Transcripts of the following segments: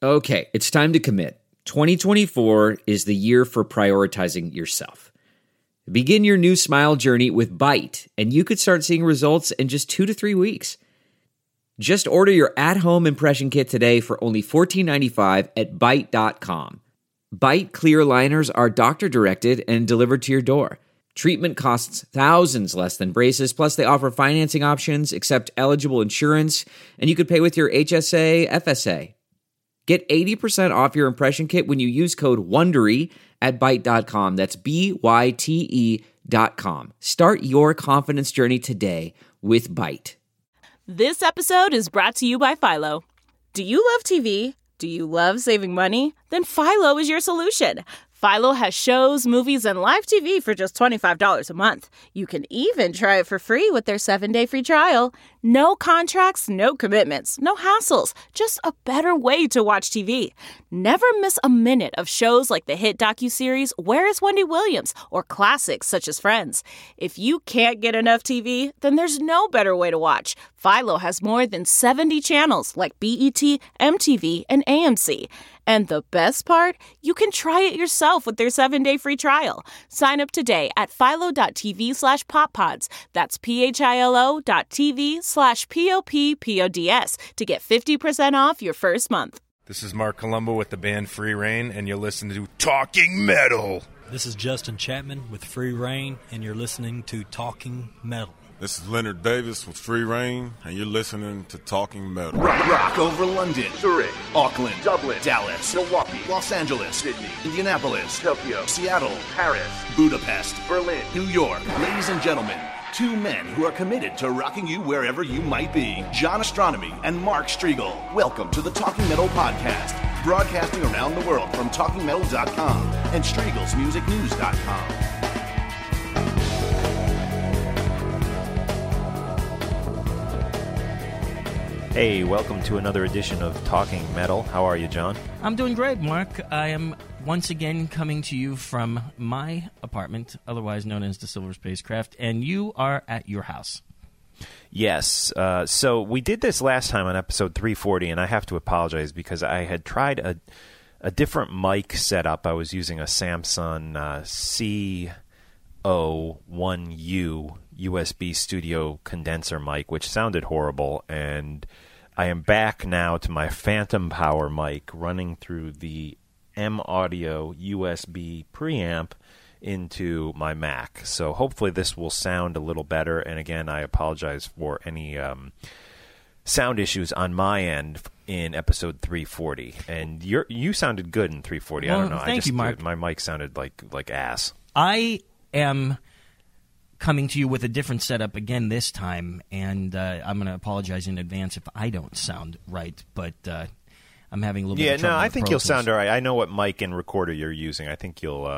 Okay, it's time to commit. 2024 is the year for prioritizing yourself. Begin your new smile journey with Byte, and you could start seeing results in just 2 to 3 weeks. Just order your at-home impression kit today for only $14.95 at Byte.com. Byte clear liners are doctor-directed and delivered to your door. Treatment costs thousands less than braces, plus they offer financing options, accept eligible insurance, and you could pay with your HSA, FSA. Get 80% off your impression kit when you use code WONDERY at Byte.com. That's BYTE.com. Start your confidence journey today with Byte. This episode is brought to you by Philo. Do you love TV? Do you love saving money? Then Philo is your solution. Philo has shows, movies, and live TV for just $25 a month. You can even try it for free with their 7-day free trial. No contracts, no commitments, no hassles. Just a better way to watch TV. Never miss a minute of shows like the hit docuseries Where is Wendy Williams? Or classics such as Friends. If you can't get enough TV, then there's no better way to watch. Philo has more than 70 channels like BET, MTV, and AMC. And the best part? You can try it yourself with their 7-day free trial. Sign up today at philo.tv/poppods. That's philo.tv/POPPODS to get 50% off your first month. This is Mark Colombo with the band Free Reign, and you're listening to Talking Metal. This is Justin Chapman with Free Reign, and you're listening to Talking Metal. This is Leonard Davis with Free Reign, and you're listening to Talking Metal. Rock over London, Zurich, Auckland, Dublin, Dallas, Milwaukee, Los Angeles, Sydney, Indianapolis, Tokyo, Seattle, Paris, Budapest, Berlin, New York. Ladies and gentlemen, two men who are committed to rocking you wherever you might be. John Astronomy and Mark Striegel. Welcome to the Talking Metal Podcast, broadcasting around the world from TalkingMetal.com and Striegel'sMusicNews.com. Hey, welcome to another edition of Talking Metal. How are you, John? I'm doing great, Mark. I am once again coming to you from my apartment, otherwise known as the Silver Spacecraft, and you are at your house. Yes. So we did this last time on episode 340, and I have to apologize because I had tried a different mic setup. I was using a Samsung CO1U USB studio condenser mic, which sounded horrible, and I am back now to my Phantom Power mic running through the M-Audio USB preamp into my Mac. So hopefully this will sound a little better, and again, I apologize for any sound issues on my end in episode 340. And you sounded good in 340. Well, I don't know. Thank you, Mark. My mic sounded like ass. I am coming to you with a different setup again this time, and I'm going to apologize in advance if I don't sound right, but I'm having a little bit of trouble. I with think Pro you'll Tools. sound all right. I know what mic and recorder you're using. I think you'll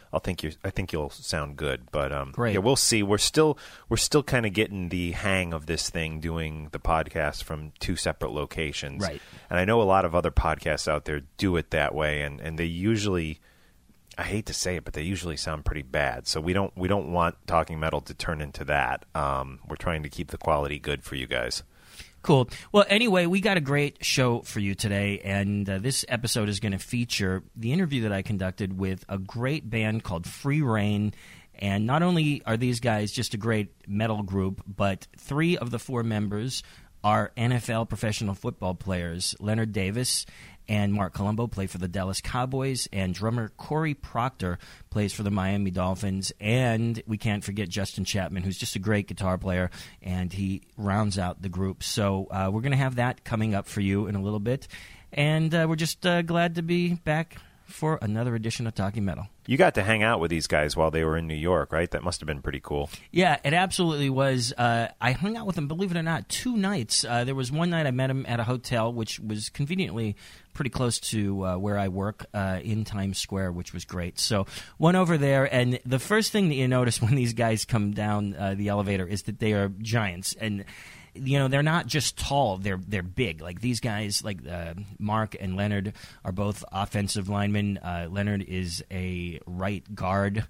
sound good, but Great. Yeah, we'll see. We're still kind of getting the hang of this thing, doing the podcast from two separate locations. Right. And I know a lot of other podcasts out there do it that way, and they usually, I hate to say it, but they usually sound pretty bad. So we don't want Talking Metal to turn into that. We're trying to keep the quality good for you guys. Cool. Well, anyway, we got a great show for you today, and this episode is going to feature the interview that I conducted with a great band called Free Reign. And not only are these guys just a great metal group, but 3 of the 4 members are NFL professional football players. Leonard Davis and Mark Colombo play for the Dallas Cowboys, and drummer Corey Proctor plays for the Miami Dolphins. And we can't forget Justin Chapman, who's just a great guitar player, and he rounds out the group. So we're going to have that coming up for you in a little bit. And we're just glad to be back for another edition of Talking Metal. You got to hang out with these guys while they were in New York, right? That must have been pretty cool. Yeah, it absolutely was. I hung out with them, believe it or not, 2 nights. There was one night I met him at a hotel, which was conveniently pretty close to where I work in Times Square, which was great. So went over there, and the first thing that you notice when these guys come down the elevator is that they are giants. And you know, they're not just tall, they're big. Like these guys, like Mark and Leonard are both offensive linemen. Leonard is a right guard,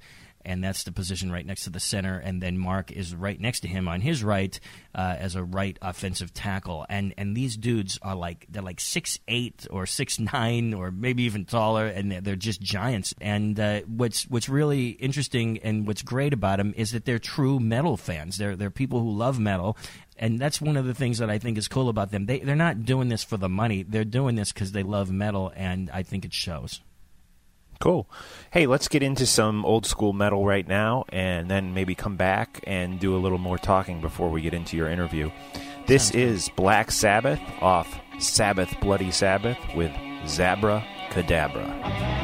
and that's the position right next to the center. And then Mark is right next to him on his right as a right offensive tackle. And these dudes are they're 6'8" or 6'9" or maybe even taller, and they're just giants. And what's really interesting and what's great about them is that they're true metal fans. They're people who love metal. And that's one of the things that I think is cool about them. They're not doing this for the money. They're doing this because they love metal, and I think it shows. Cool. Hey, let's get into some old school metal right now, and then maybe come back and do a little more talking before we get into your interview. This is Black Sabbath off Sabbath Bloody Sabbath with Zabra Cadabra.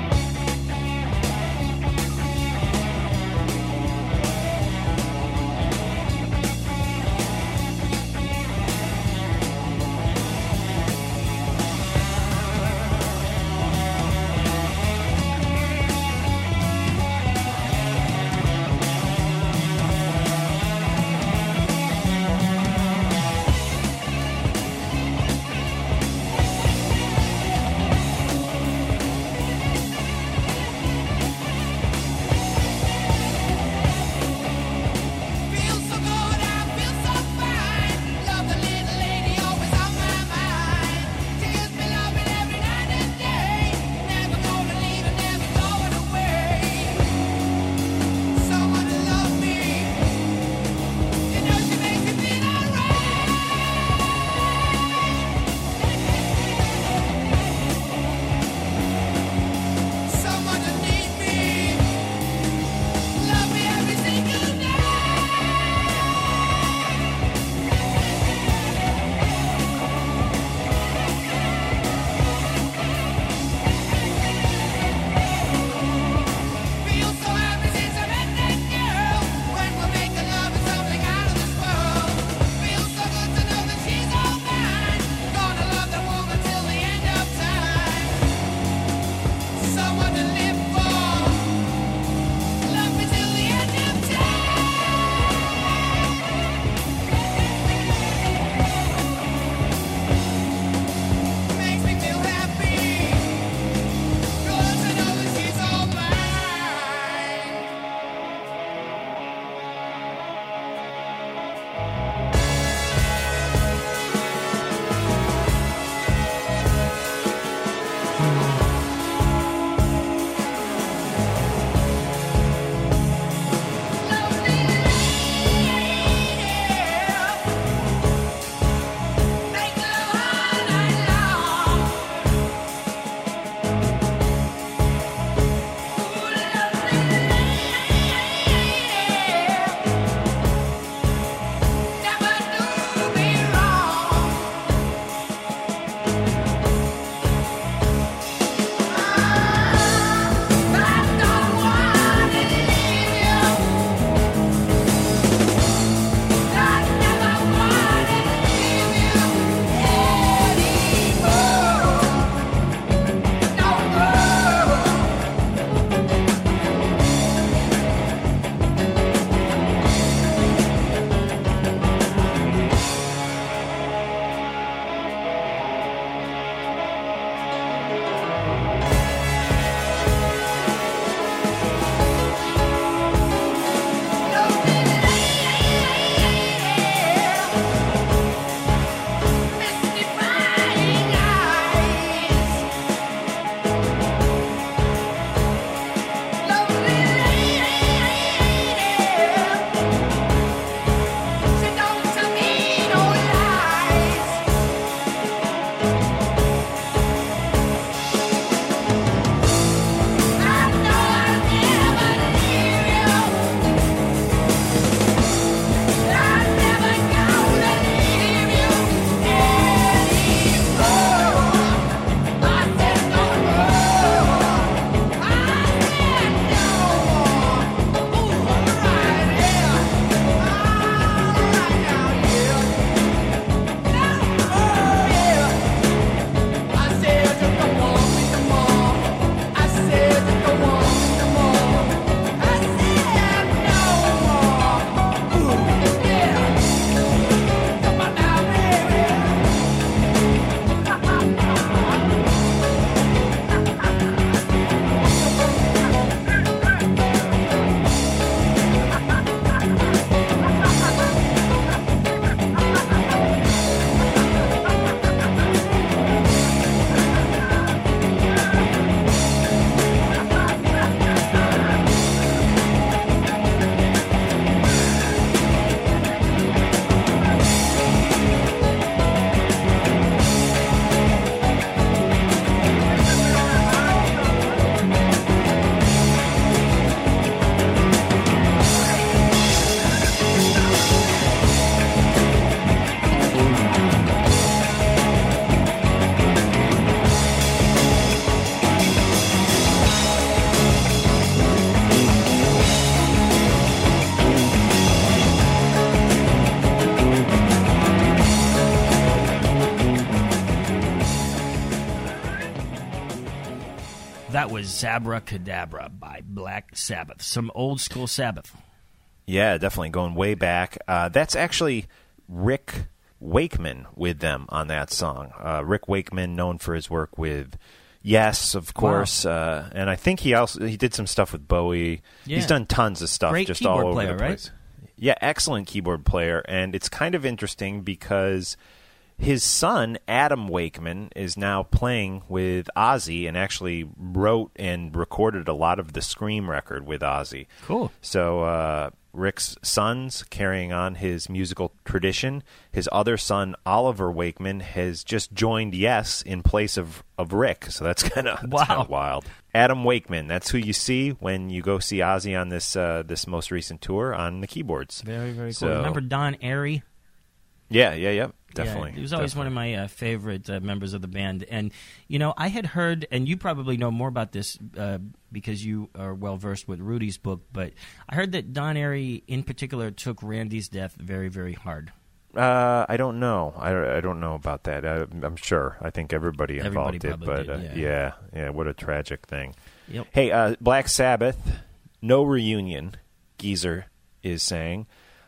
That was Zabra Cadabra by Black Sabbath. Some old school Sabbath. Yeah, definitely going way back. That's actually Rick Wakeman with them on that song. Rick Wakeman, known for his work with Yes, of course, wow. And I think he did some stuff with Bowie. Yeah. He's done tons of stuff, great just all over player, the place. Right? Yeah, excellent keyboard player, and it's kind of interesting because his son, Adam Wakeman, is now playing with Ozzy and actually wrote and recorded a lot of the Scream record with Ozzy. Cool. So Rick's son's carrying on his musical tradition. His other son, Oliver Wakeman, has just joined Yes in place of Rick. So that's kind of wild. Adam Wakeman, that's who you see when you go see Ozzy on this most recent tour on the keyboards. Very, very cool. Remember Don Airey? Yeah. Definitely. Yeah, he was always one of my favorite members of the band. And, I had heard, and you probably know more about this because you are well-versed with Rudy's book, but I heard that Don Airey in particular took Randy's death very, very hard. I don't know. I don't know about that. I'm sure. I think everybody involved did. But yeah, what a tragic thing. Yep. Hey, Black Sabbath, no reunion, Geezer is saying.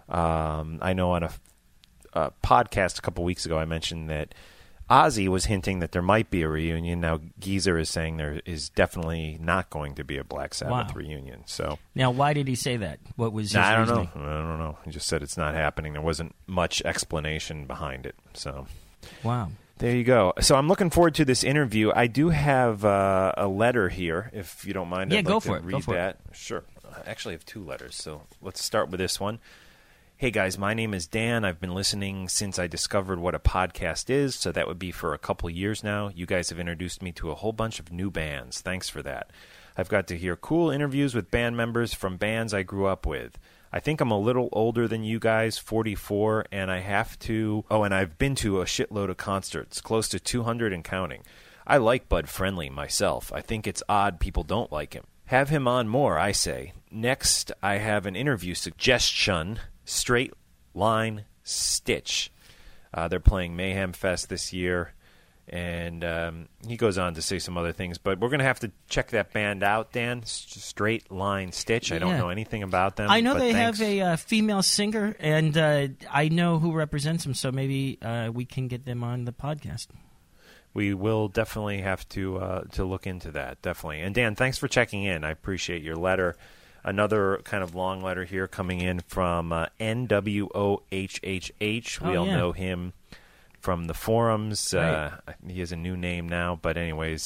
I know on a podcast a couple weeks ago I mentioned that Ozzy was hinting that there might be a reunion. Now Geezer is saying there is definitely not going to be a Black Sabbath reunion. So now, why did he say that? What was his reasoning? I don't know. He just said it's not happening. There wasn't much explanation behind it. So wow. There you go. So I'm looking forward to this interview. I do have a letter here, if you don't mind. Yeah, I'd go like for to it. read that. Sure. I actually have two letters, so let's start with this one. Hey guys, my name is Dan. I've been listening since I discovered what a podcast is, so that would be for a couple years now. You guys have introduced me to a whole bunch of new bands. Thanks for that. I've got to hear cool interviews with band members from bands I grew up with. I think I'm a little older than you guys, 44, and I've been to a shitload of concerts, close to 200 and counting. I like Bud Friendly myself. I think it's odd people don't like him. Have him on more, I say. Next, I have an interview suggestion. Straight Line Stitch. They're playing Mayhem Fest this year, and he goes on to say some other things, but we're going to have to check that band out, Dan. Straight Line Stitch. I don't know anything about them. I know they have a female singer, and I know who represents them, so maybe we can get them on the podcast. We will definitely have to look into that, definitely. And Dan, thanks for checking in. I appreciate your letter. Another kind of long letter here coming in from NWOHHH. We all know him from the forums. Right. He has a new name now, but anyways,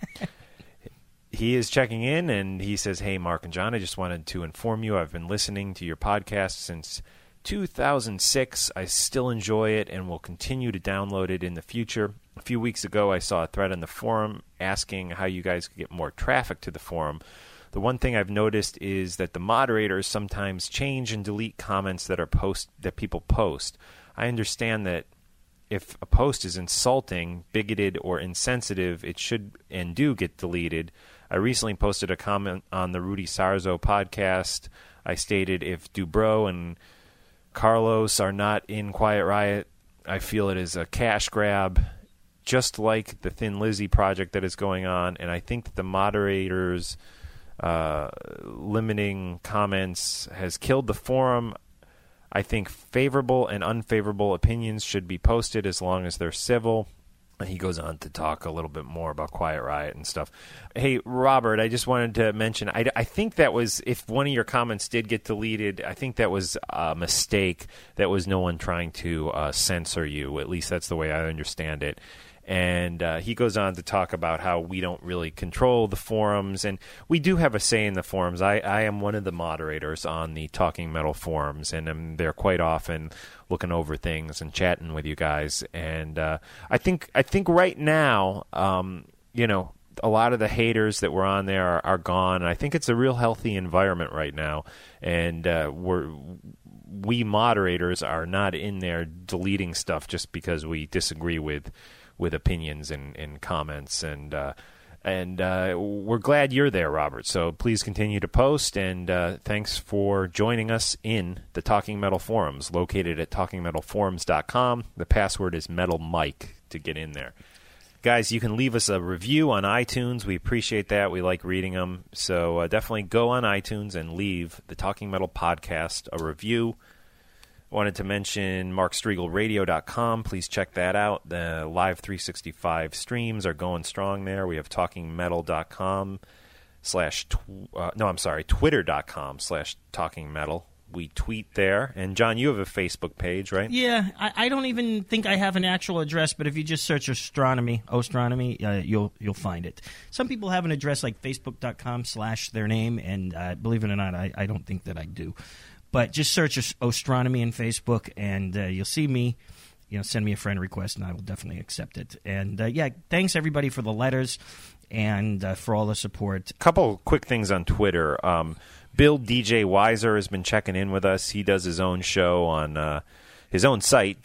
he is checking in, and he says, hey, Mark and John, I just wanted to inform you I've been listening to your podcast since 2006. I still enjoy it and will continue to download it in the future. A few weeks ago, I saw a thread on the forum asking how you guys could get more traffic to the forum. The one thing I've noticed is that the moderators sometimes change and delete comments that people post. I understand that if a post is insulting, bigoted, or insensitive, it should and do get deleted. I recently posted a comment on the Rudy Sarzo podcast. I stated, if Dubrow and Carlos are not in Quiet Riot, I feel it is a cash grab, just like the Thin Lizzy project that is going on, and I think that the moderators limiting comments has killed the forum. I think favorable and unfavorable opinions should be posted as long as they're civil. And he goes on to talk a little bit more about Quiet Riot and stuff. Hey, Robert, I just wanted to mention, I think that was, if one of your comments did get deleted, I think that was a mistake. That was no one trying to censor you. At least that's the way I understand it. And he goes on to talk about how we don't really control the forums, and we do have a say in the forums. I am one of the moderators on the Talking Metal forums, and I'm there quite often looking over things and chatting with you guys. And I think right now, a lot of the haters that were on there are gone, and I think it's a real healthy environment right now. And we moderators are not in there deleting stuff just because we disagree with opinions and comments, and we're glad you're there, Robert. So please continue to post, and thanks for joining us in the Talking Metal forums, located at talkingmetalforums.com. The password is Metal Mike to get in there. Guys, you can leave us a review on iTunes. We appreciate that. We like reading them. So definitely go on iTunes and leave the Talking Metal Podcast a review. Wanted to mention MarkStriegelRadio.com. Please check that out. The Live 365 streams are going strong there. We have TalkingMetal.com Twitter.com/TalkingMetal. We tweet there. And, John, you have a Facebook page, right? Yeah, I don't even think I have an actual address, but if you just search Ostronomy, you'll find it. Some people have an address like Facebook.com/their name, and believe it or not, I don't think that I do. But just search Ostronomy in Facebook, and you'll see me. Send me a friend request, and I will definitely accept it. And, thanks, everybody, for the letters and for all the support. A couple quick things on Twitter. Bill DJ Weiser has been checking in with us. He does his own show on his own site,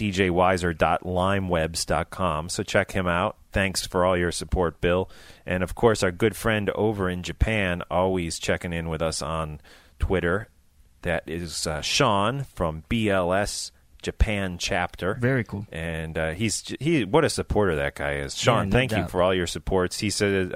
djweiser.limewebs.com. So check him out. Thanks for all your support, Bill. And, of course, our good friend over in Japan, always checking in with us on Twitter. That is Sean from BLS Japan chapter. Very cool. And what a supporter that guy is. Sean, thank you for all your supports. He said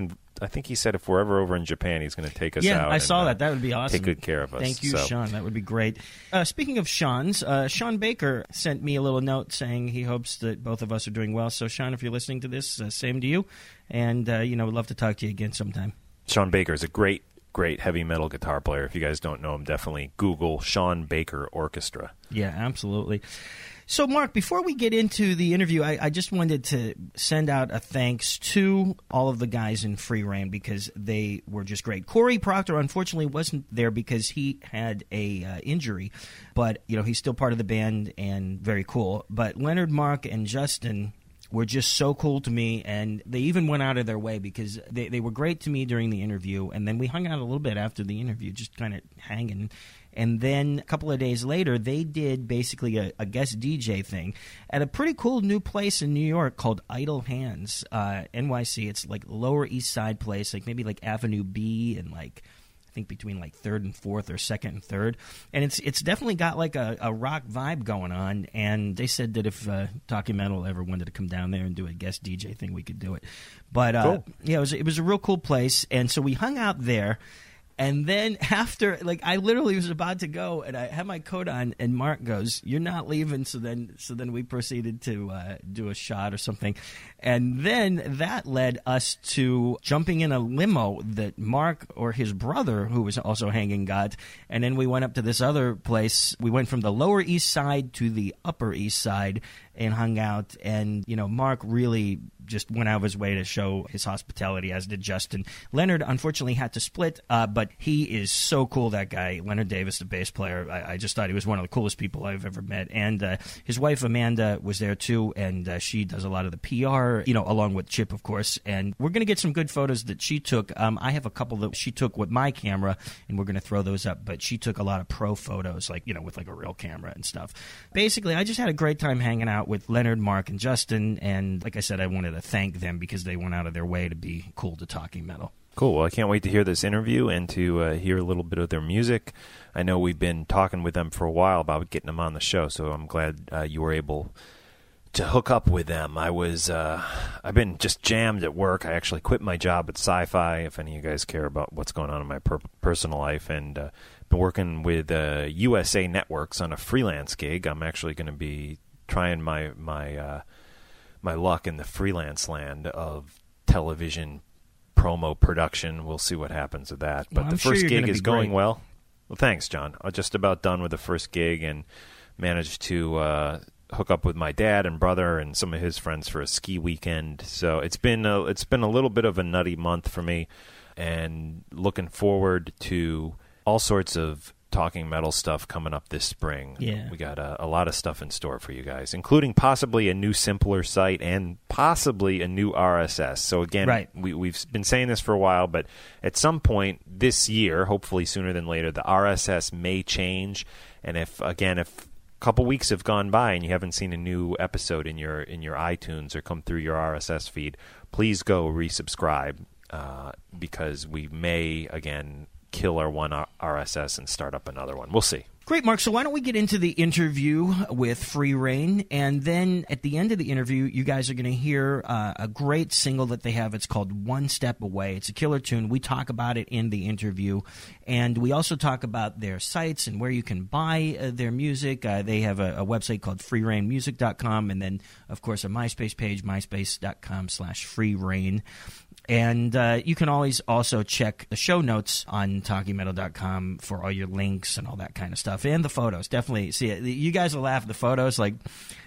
I think he said if we're ever over in Japan, he's going to take us out. Yeah, I saw that. That would be awesome. Take good care of us. Thank you, Sean. That would be great. Speaking of Sean's, Sean Baker sent me a little note saying he hopes that both of us are doing well. So, Sean, if you're listening to this, same to you. And, we'd love to talk to you again sometime. Sean Baker is a great heavy metal guitar player. If you guys don't know him, definitely Google Sean Baker Orchestra. Yeah, absolutely. So, Mark, before we get into the interview, I just wanted to send out a thanks to all of the guys in Free Reign because they were just great. Corey Proctor, unfortunately, wasn't there because he had a injury, but, he's still part of the band and very cool. But Leonard, Mark, and Justin were just so cool to me, and they even went out of their way because they were great to me during the interview, and then we hung out a little bit after the interview, just kind of hanging. And then a couple of days later, they did basically a guest DJ thing at a pretty cool new place in New York called Idle Hands, NYC. It's like Lower East Side place, like maybe like Avenue B and like I think between like 3rd and 4th or 2nd and 3rd. And it's definitely got like a rock vibe going on. And they said that if Talking Metal ever wanted to come down there and do a guest DJ thing, we could do it. But cool. Yeah, it was a real cool place. And so we hung out there. And then after, I literally was about to go, and I had my coat on, and Mark goes, "You're not leaving." So then we proceeded to do a shot or something, and then that led us to jumping in a limo that Mark or his brother, who was also hanging, got, and then we went up to this other place. We went from the Lower East Side to the Upper East Side and hung out, and Mark really just went out of his way to show his hospitality, as did Justin. Leonard, unfortunately, had to split, but he is so cool, that guy. Leonard Davis, the bass player, I just thought he was one of the coolest people I've ever met. And his wife, Amanda, was there, too, and she does a lot of the PR, along with Chip, of course. And we're going to get some good photos that she took. I have a couple that she took with my camera, and we're going to throw those up. But she took a lot of pro photos, with a real camera and stuff. Basically, I just had a great time hanging out with Leonard, Mark, and Justin. And like I said, I wanted to thank them because they went out of their way to be cool to Talking Metal. Cool. Well, I can't wait to hear this interview and to hear a little bit of their music. I know we've been talking with them for a while about getting them on the show, so I'm glad you were able to hook up with them. I've been just jammed at work. I actually quit my job at Sci-Fi, if any of you guys care about what's going on in my personal life, and been working with USA Networks on a freelance gig. I'm actually going to be trying my luck in the freelance land of television promo production. We'll see what happens with that. But the first gig is going well. Well, thanks, John. I'm just about done with the first gig and managed to hook up with my dad and brother and some of his friends for a ski weekend. So it's been a little bit of a nutty month for me, and looking forward to all sorts of Talking Metal stuff coming up this spring. Yeah. We got a lot of stuff in store for you guys, including possibly a new simpler site and possibly a new RSS. So again, right. We've been saying this for a while, but at some point this year, hopefully sooner than later, the RSS may change. And if a couple weeks have gone by and you haven't seen a new episode in your iTunes or come through your RSS feed, please go resubscribe because we may again kill our one RSS and start up another one. We'll see. Great, Mark. So why don't we get into the interview with Free Reign, and then at the end of the interview, you guys are going to hear a great single that they have. It's called One Step Away. It's a killer tune. We talk about it in the interview, and we also talk about their sites and where you can buy their music. They have a website called freerainmusic.com, and then, of course, a MySpace page, myspace.com/freereign. And you can always also check the show notes on TalkingMetal.com for all your links and all that kind of stuff. And the photos. Definitely see it. You guys will laugh at the photos. Like,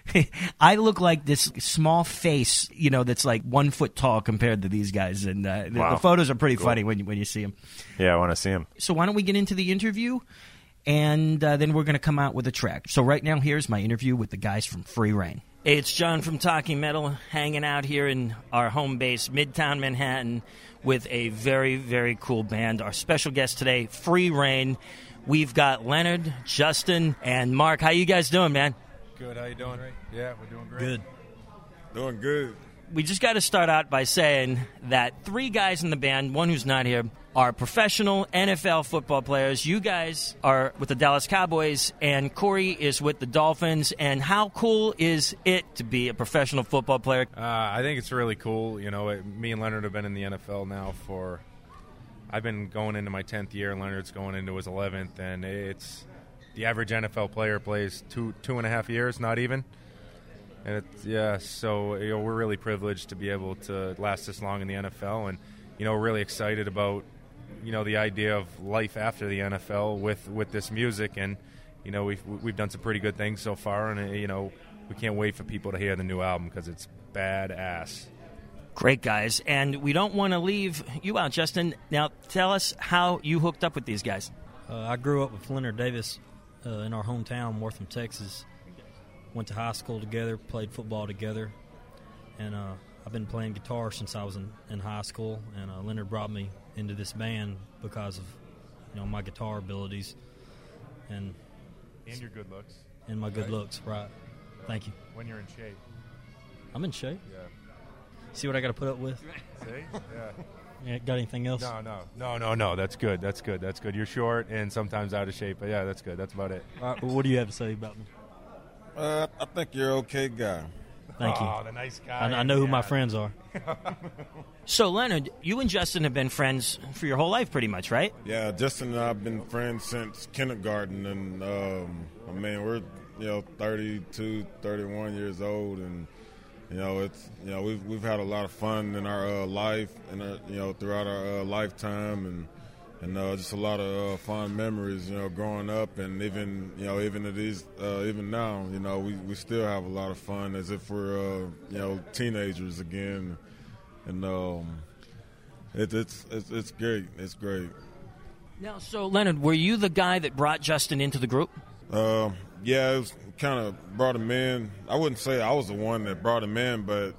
I look like this small face, that's like 1 foot tall compared to these guys. And the photos are pretty funny when you see them. Yeah, I want to see them. So why don't we get into the interview? And then we're going to come out with a track. So right now, here's my interview with the guys from Free Reign. Hey, it's John from Talking Metal, hanging out here in our home base, Midtown Manhattan, with a very, very cool band. Our special guest today, Free Reign. We've got Leonard, Justin, and Mark. How you guys doing, man? Good. How you doing? Yeah, we're doing great. Good. Doing good. We just got to start out by saying that 3 guys in the band, one who's not here, are professional NFL football players. You guys are with the Dallas Cowboys, and Corey is with the Dolphins. And how cool is it to be a professional football player? I think it's really cool. Me and Leonard have been in the NFL now I've been going into my 10th year, and Leonard's going into his 11th, and it's the average NFL player plays 2.5 years, not even. And so we're really privileged to be able to last this long in the NFL, and we're really excited about the idea of life after the NFL with this music, and we've done some pretty good things so far, and we can't wait for people to hear the new album because it's badass. Great, guys, and we don't want to leave you out, Justin. Now tell us how you hooked up with these guys. I grew up with Leonard Davis in our hometown, Wortham, Texas. Went to high school together, played football together, and I've been playing guitar since I was in high school, and Leonard brought me into this band because of my guitar abilities and your good looks. And my good looks, right. Thank you. When you're in shape. I'm in shape. Yeah. See what I got to put up with? See? Yeah. Yeah, got anything else? No. That's good. You're short and sometimes out of shape, but yeah, that's good. That's about it. All right, well, what do you have to say about me? I think you're an okay guy. Thank you. Oh, the nice guy. I know who my friends are. So, Leonard, you and Justin have been friends for your whole life pretty much, right? Yeah, Justin and I have been friends since kindergarten, and we're 32, 31 years old, and we've had a lot of fun in our life and throughout our lifetime, and just a lot of fond memories, growing up, and even now, we still have a lot of fun as if we're teenagers again, and it's great. It's great. Now, so Leonard, were you the guy that brought Justin into the group? Yeah, it was kind of brought him in. I wouldn't say I was the one that brought him in, but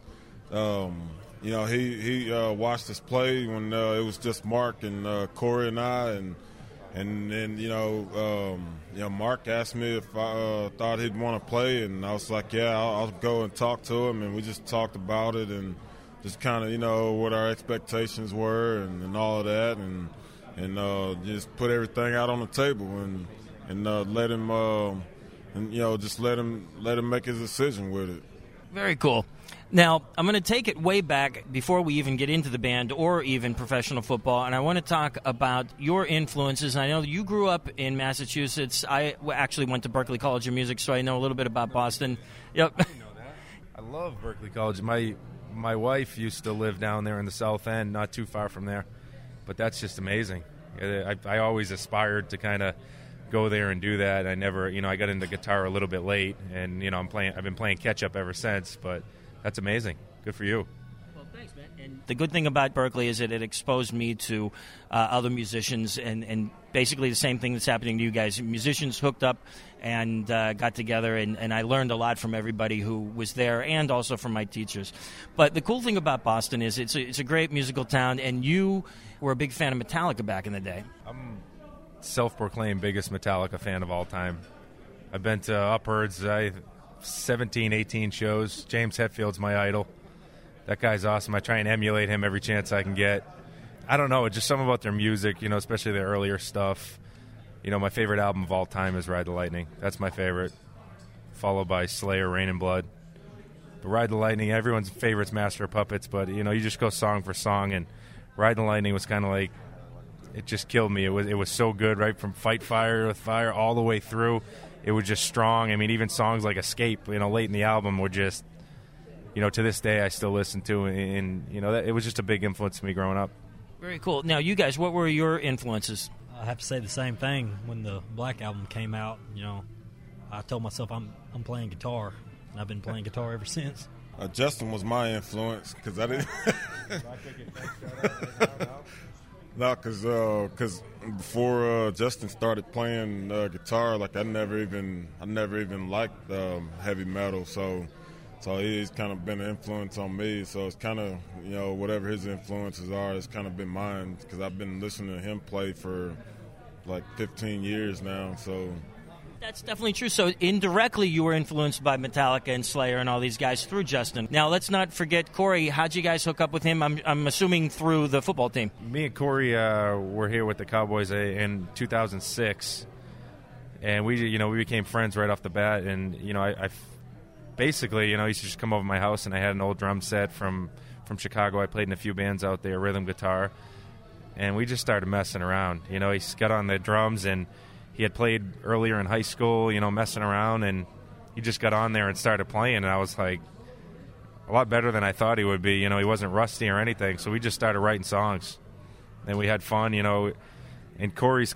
he watched us play when it was just Mark and Corey and I, and then Mark asked me if I thought he'd want to play, and I was like, yeah, I'll go and talk to him, and we just talked about it and just kind of what our expectations were and all of that, and just put everything out on the table and let him just let him make his decision with it. Very cool. Now, I'm going to take it way back before we even get into the band or even professional football, and I want to talk about your influences. I know you grew up in Massachusetts. I actually went to Berklee College of Music, so I know a little bit about Boston. Yep. I know that. I love Berklee College. My wife used to live down there in the South End, not too far from there, but that's just amazing. I always aspired to kind of go there and do that. I never, I got into guitar a little bit late, and I've been playing catch up ever since, but that's amazing. Good for you. Well, thanks, man. And the good thing about Berklee is that it exposed me to other musicians, and basically the same thing that's happening to you guys. Musicians hooked up and got together, and I learned a lot from everybody who was there and also from my teachers. But the cool thing about Boston is it's a great musical town, and you were a big fan of Metallica back in the day. I'm self-proclaimed biggest Metallica fan of all time. I've been to upwards 17, 18 shows. James Hetfield's my idol. That guy's awesome. I try and emulate him every chance I can get. I don't know, just something about their music, especially their earlier stuff. my favorite album of all time is Ride the Lightning. That's my favorite, followed by Slayer, Rain and Blood. But Ride the Lightning, everyone's favorite's Master of Puppets, but, you just go song for song, and Ride the Lightning was kind of like, it just killed me. It was so good, right, from Fight Fire with Fire all the way through. It was just strong. I mean, even songs like Escape, late in the album were just, to this day I still listen to, and it was just a big influence to me growing up. Very cool. Now, you guys, what were your influences? I have to say the same thing. When the Black Album came out, I told myself I'm playing guitar, and I've been playing guitar ever since. Justin was my influence because I didn't. No, because before Justin started playing guitar, like I never even liked heavy metal, so he's kind of been an influence on me. So it's kind of whatever his influences are, it's kind of been mine because I've been listening to him play for like 15 years now. So that's definitely true. So indirectly, you were influenced by Metallica and Slayer and all these guys through Justin. Now, let's not forget Corey. How'd you guys hook up with him? I'm assuming through the football team. Me and Corey were here with the Cowboys in 2006, and we became friends right off the bat. And I basically he used to just come over to my house, and I had an old drum set from Chicago. I played in a few bands out there, rhythm guitar, and we just started messing around. He got on the drums, and he had played earlier in high school, messing around, and he just got on there and started playing, and I was like, a lot better than I thought he would be. He wasn't rusty or anything, so we just started writing songs, and we had fun, and Corey's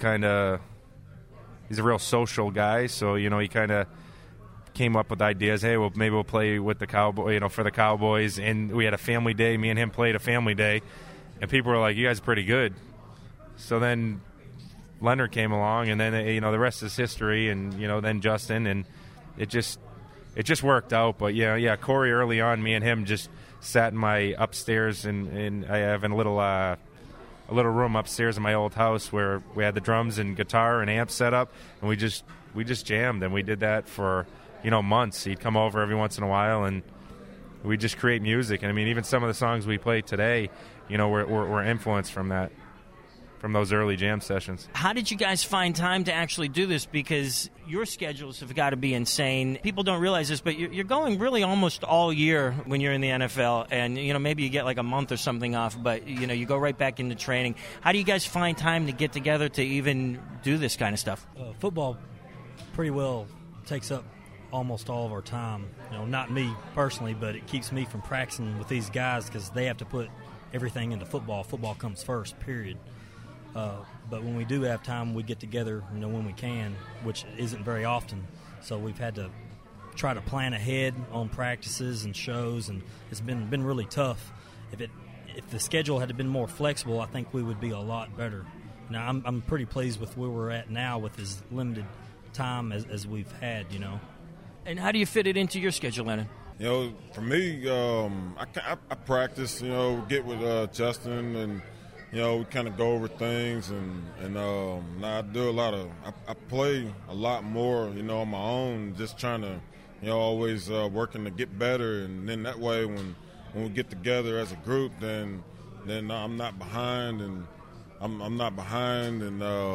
he's a real social guy, so, he kind of came up with ideas, hey, well, maybe we'll play with the Cowboy, for the Cowboys, and we had a family day, me and him played a family day, and people were like, you guys are pretty good. So then Leonard came along, and then the rest is history, and then Justin, and it just worked out. But Corey early on, me and him just sat in my upstairs, and I have a little room upstairs in my old house where we had the drums and guitar and amp set up, and we just jammed, and we did that for months. He'd come over every once in a while, and we just create music. And I mean, even some of the songs we play today, we're influenced from that. From those early jam sessions. How did you guys find time to actually do this? Because your schedules have got to be insane. People don't realize this, but you're going really almost all year when you're in the NFL, and maybe you get like a month or something off, but you go right back into training. How do you guys find time to get together to even do this kind of stuff? Football pretty well takes up almost all of our time. Not me personally, but it keeps me from practicing with these guys because they have to put everything into football. Football comes first, period. But when we do have time, we get together, when we can, which isn't very often. So we've had to try to plan ahead on practices and shows, and it's been really tough. If the schedule had been more flexible, I think we would be a lot better. Now I'm pretty pleased with where we're at now with as limited time as we've had. And how do you fit it into your schedule, Lennon? For me, I practice. Get with Justin and. We kind of go over things, and I do a lot of – I play a lot more, on my own, just trying to, always working to get better. And then that way when we get together as a group, then I'm not behind, and I'm not behind.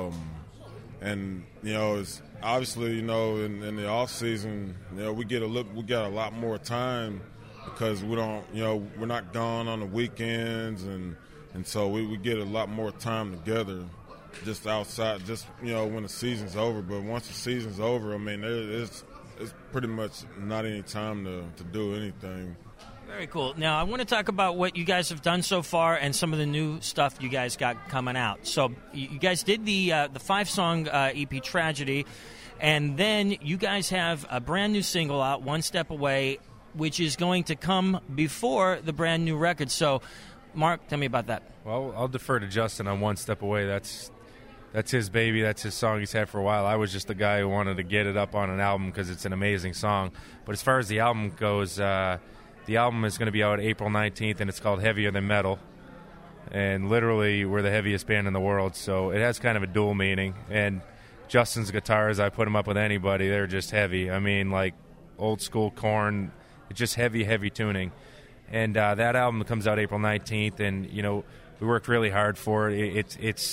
And it's obviously, in the off season, we got a lot more time because we don't, we're not gone on the weekends, and so we get a lot more time together just outside, when the season's over. But once the season's over, I mean, it's pretty much not any time to do anything. Very cool. Now, I want to talk about what you guys have done so far and some of the new stuff you guys got coming out. So you guys did the 5-song EP, Tragedy, and then you guys have a brand new single out, One Step Away, which is going to come before the brand new record. So, Mark, tell me about that. Well, I'll defer to Justin on One Step Away. That's his baby. That's his song he's had for a while. I was just the guy who wanted to get it up on an album because it's an amazing song. But as far as the album goes, the album is going to be out April 19th, and it's called Heavier Than Metal. And literally, we're the heaviest band in the world, so it has kind of a dual meaning. And Justin's guitars, I put them up with anybody. They're just heavy. I mean, like old school Korn, just heavy, heavy tuning. And that album comes out April 19th, and, we worked really hard for it.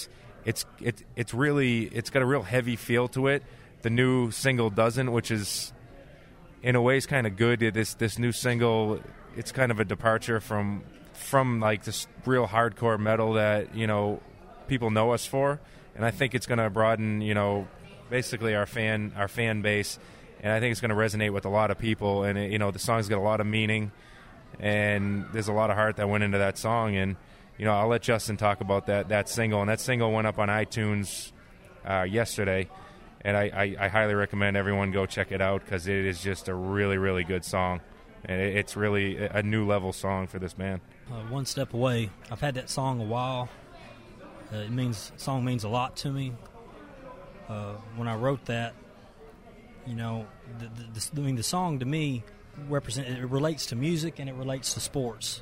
it's got a real heavy feel to it. The new single doesn't, which is in a way is kind of good. This new single, it's kind of a departure from like this real hardcore metal that people know us for, and I think it's going to broaden basically our fan base, and I think it's going to resonate with a lot of people. And the song's got a lot of meaning, and there's a lot of heart that went into that song. And I'll let Justin talk about that single. And that single went up on iTunes yesterday, and I highly recommend everyone go check it out because it is just a really, really good song, and it's really a new level song for this band. One Step Away. I've had that song a while. Song means a lot to me. When I wrote that, the song to me it relates to music and it relates to sports.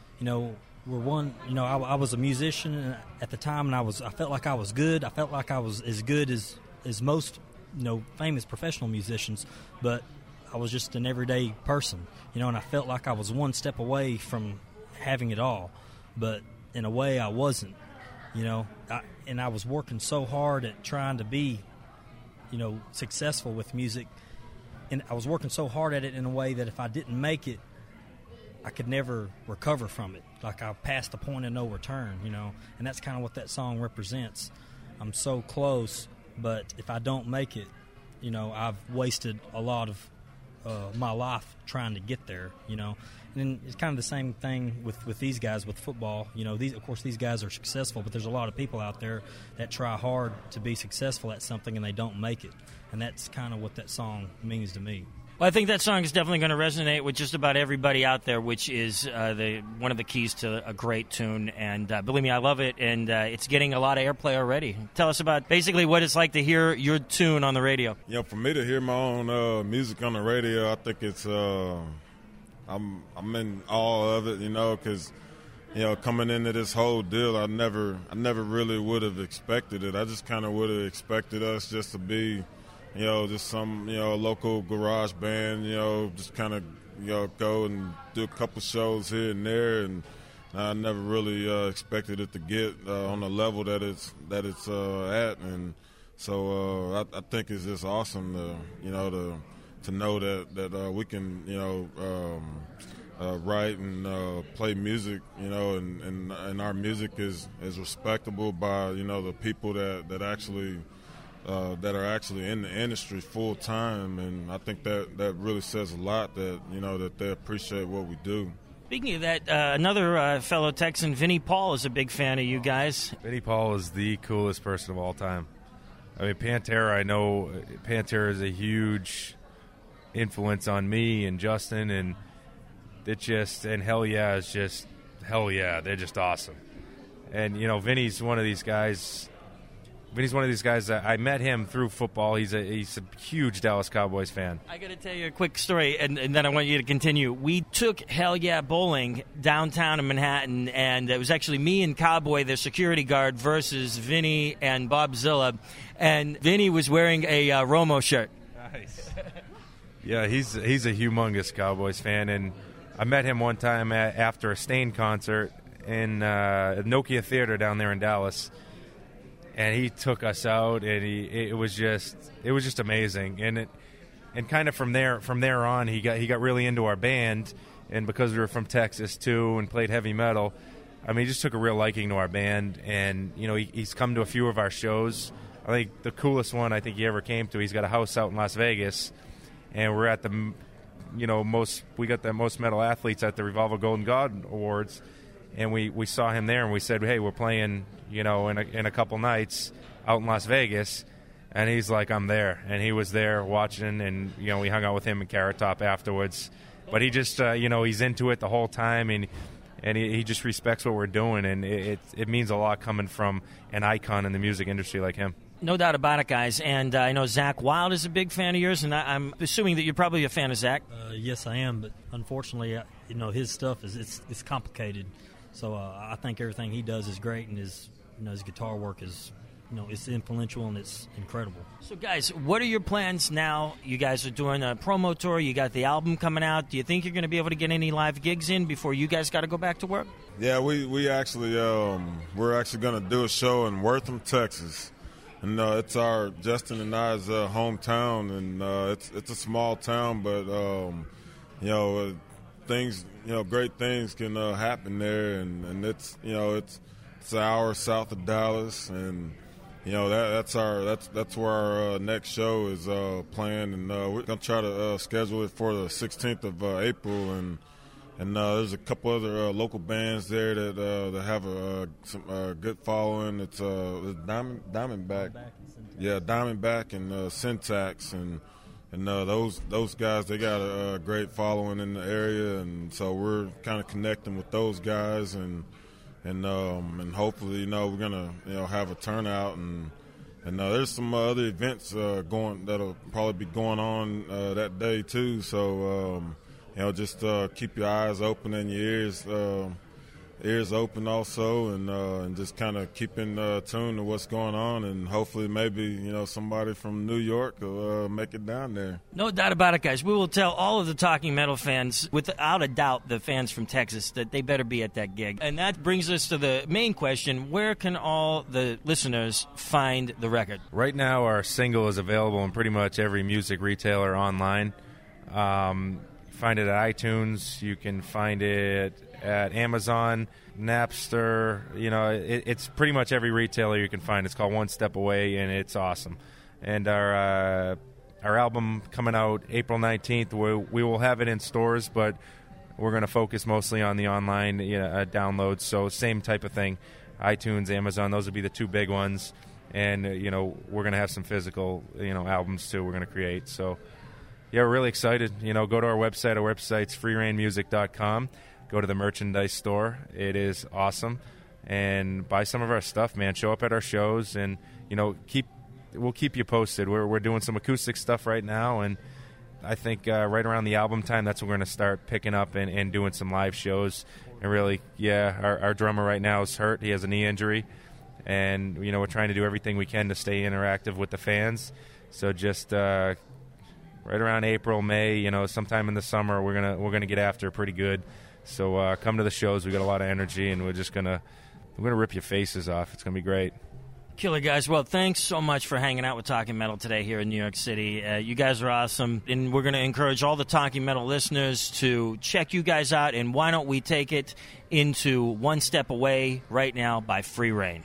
I was a musician at the time, and I felt like I was good. I felt like I was as good as most famous professional musicians, but I was just an everyday person, and I felt like I was one step away from having it all, but in a way I wasn't. I was working so hard at trying to be, successful with music, and I was working so hard at it in a way that if I didn't make it, I could never recover from it. Like I passed the point of no return, and that's kind of what that song represents. I'm so close, but if I don't make it, I've wasted a lot of my life trying to get there, And it's kind of the same thing with these guys with football. These guys are successful, but there's a lot of people out there that try hard to be successful at something and they don't make it. And that's kind of what that song means to me. Well, I think that song is definitely going to resonate with just about everybody out there, which is one of the keys to a great tune. And believe me, I love it, and it's getting a lot of airplay already. Tell us about basically what it's like to hear your tune on the radio. For me to hear my own music on the radio, I think it's I'm in awe of it, because coming into this whole deal, I never really would have expected it. I just kind of would have expected us just to be, just some local garage band, just kind of go and do a couple shows here and there, and I never really expected it to get on the level that it's at, and so I think it's just awesome to know that we can write and play music, and our music is respectable by the people that actually that are actually in the industry full time, and I think that really says a lot that that they appreciate what we do. Speaking of that, another fellow Texan, Vinnie Paul, is a big fan of you guys. Vinnie Paul is the coolest person of all time. I mean, Pantera, I know Pantera is a huge influence on me and Justin, and Hell Yeah is just hell yeah. They're just awesome. And Vinny's one of these guys. That I met him through football. He's a huge Dallas Cowboys fan. I got to tell you a quick story, and then I want you to continue. We took Hell Yeah Bowling downtown in Manhattan, and it was actually me and Cowboy, their security guard, versus Vinny and Bob Zilla, and Vinny was wearing a Romo shirt. Nice. Yeah, he's a humongous Cowboys fan, and I met him one time after a Stain concert in Nokia Theater down there in Dallas, and he took us out, and it was just amazing, and kind of from there on he got really into our band, and because we were from Texas too and played heavy metal, I mean, he just took a real liking to our band, and he's come to a few of our shows. I think the coolest one I think he ever came to, he's got a house out in Las Vegas, and we're at the we got the most metal athletes at the Revolver Golden God Awards, and we saw him there, and we said, hey, we're playing in a couple nights out in Las Vegas, and he's like, I'm there, and he was there watching, and we hung out with him in Carrot Top afterwards, but he just he's into it the whole time, and he just respects what we're doing, and it means a lot coming from an icon in the music industry like him. No doubt about it, guys. And I know Zakk Wylde is a big fan of yours, and I'm assuming that you're probably a fan of Zakk. Yes, I am, but unfortunately, his stuff is complicated. So I think everything he does is great, and his guitar work is it's influential and it's incredible. So, guys, what are your plans now? You guys are doing a promo tour. You got the album coming out. Do you think you're going to be able to get any live gigs in before you guys got to go back to work? Yeah, we actually we're actually going to do a show in Wortham, Texas, and it's our Justin and I's hometown, and it's a small town, but things great things can happen there, and it's an hour south of Dallas, and that's where our next show is planned, and we're gonna try to schedule it for the 16th of April, and there's a couple other local bands there that have some good following. It's Diamondback, Diamondback and Syntax, and those guys, they got a great following in the area, and so we're kind of connecting with those guys, and hopefully we're gonna have a turnout, and there's some other events that'll probably be going on that day too. So just keep your eyes open and your ears open also, and just kind of keep in tune to what's going on, and hopefully maybe somebody from New York will make it down there. No doubt about it, guys. We will tell all of the Talking Metal fans, without a doubt, the fans from Texas, that they better be at that gig. And that brings us to the main question: where can all the listeners find the record? Right now, our single is available in pretty much every music retailer online. Find it at iTunes. You can find it at Amazon, Napster. It's pretty much every retailer you can find. It's called One Step Away, and it's awesome. And our album coming out April 19th, we will have it in stores, but we're going to focus mostly on the online downloads. So same type of thing. iTunes, Amazon, those would be the two big ones. And, we're going to have some physical, albums too we're going to create. So, yeah, we're really excited. Go to our website. Our website's freerainmusic.com. Go to the merchandise store. It is awesome. And buy some of our stuff, man. Show up at our shows, and, we'll keep you posted. We're doing some acoustic stuff right now, and I think right around the album time, that's when we're going to start picking up and doing some live shows. And really, our drummer right now is hurt. He has a knee injury. And, we're trying to do everything we can to stay interactive with the fans. So just right around April, May, sometime in the summer, we're gonna get after it pretty good. So come to the shows. We got a lot of energy, and we're gonna rip your faces off. It's gonna be great. Killer, guys. Well, thanks so much for hanging out with Talking Metal today here in New York City. You guys are awesome, and we're going to encourage all the Talking Metal listeners to check you guys out, and why don't we take it into One Step Away right now by Free Rein.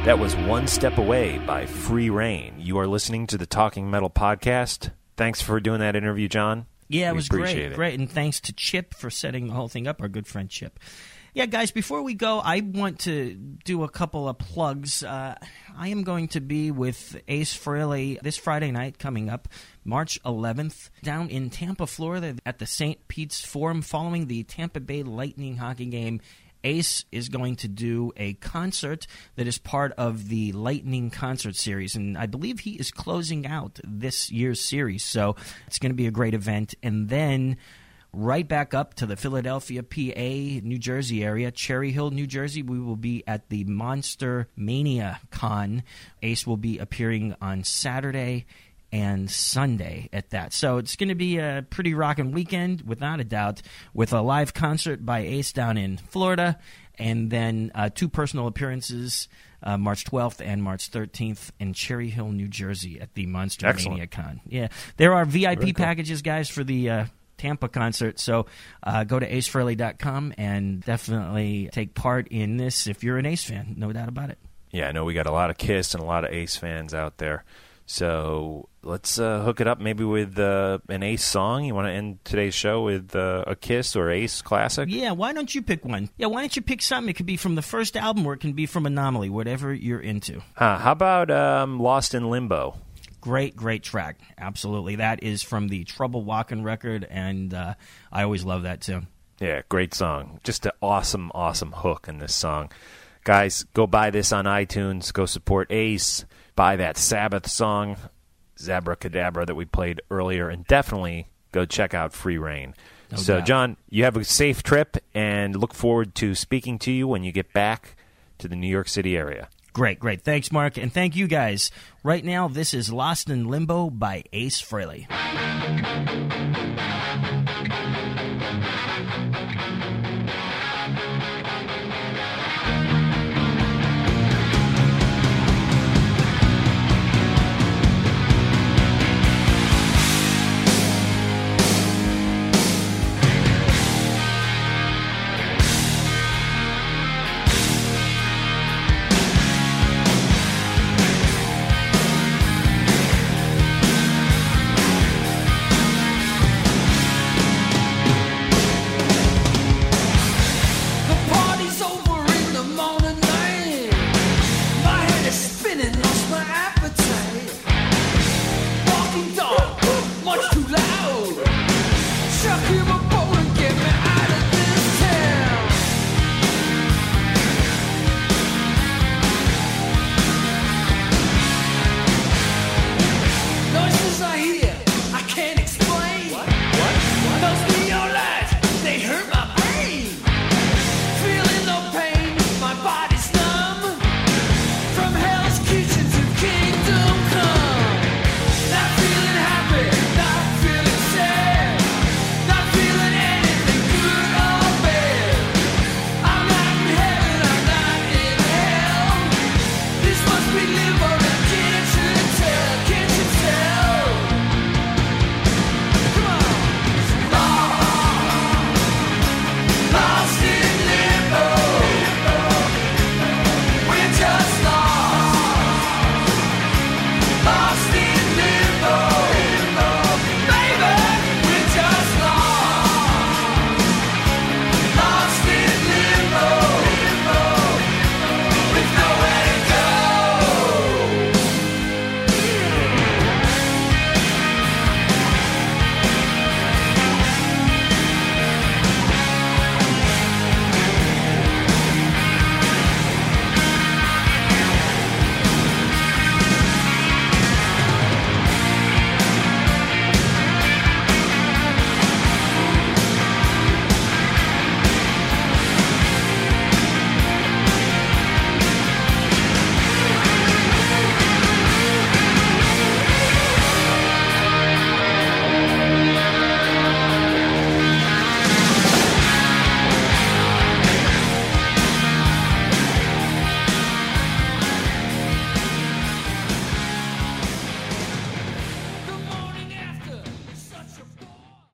That was One Step Away by Free Reign. You are listening to the Talking Metal Podcast. Thanks for doing that interview, John. Yeah, it was appreciate it. Great. And thanks to Chip for setting the whole thing up, our good friend Chip. Yeah, guys, before we go, I want to do a couple of plugs. I am going to be with Ace Frehley this Friday night coming up, March 11th, down in Tampa, Florida, at the St. Pete's Forum following the Tampa Bay Lightning hockey game. Ace is going to do a concert that is part of the Lightning concert series, and I believe he is closing out this year's series, so it's going to be a great event. And then right back up to the Philadelphia, PA, New Jersey area, Cherry Hill, New Jersey, we will be at the Monster Mania Con. Ace will be appearing on Saturday and Sunday at that. So it's going to be a pretty rockin' weekend, without a doubt, with a live concert by Ace down in Florida, and then 2 personal appearances, March 12th and March 13th in Cherry Hill, New Jersey at the Monster Mania Con. Yeah, there are VIP packages, guys, for the Tampa concert, so go to acefrehley.com and definitely take part in this if you're an Ace fan, no doubt about it. Yeah, I know we got a lot of Kiss and a lot of Ace fans out there. So let's hook it up maybe with an Ace song. You want to end today's show with a Kiss or Ace classic? Yeah, why don't you pick one? Yeah, why don't you pick something? It could be from the first album or it can be from Anomaly, whatever you're into. How about Lost in Limbo? Great track. Absolutely. That is from the Trouble Walkin' record, and I always love that too. Yeah, great song. Just an awesome hook in this song. Guys, go buy this on iTunes. Go support Ace. Buy that Sabbath song, Zabracadabra, that we played earlier, and definitely go check out Free Reign. No so, doubt. John, you have a safe trip, and look forward to speaking to you when you get back to the New York City area. Great. Thanks, Mark, and thank you guys. Right now, this is Lost in Limbo by Ace Frehley.